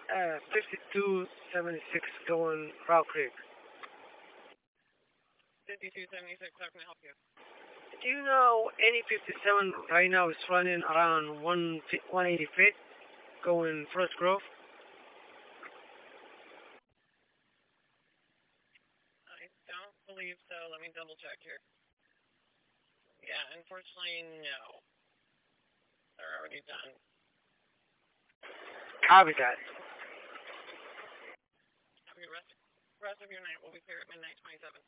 5276 going Rock Creek. 5276, how can I help you? Do you know any 57 right now is running around 180 feet going First Grove? I don't believe so. Let me double check here. Yeah, unfortunately, no. They're already done. Copy that. Have a good rest of your night. We'll be here at midnight 27.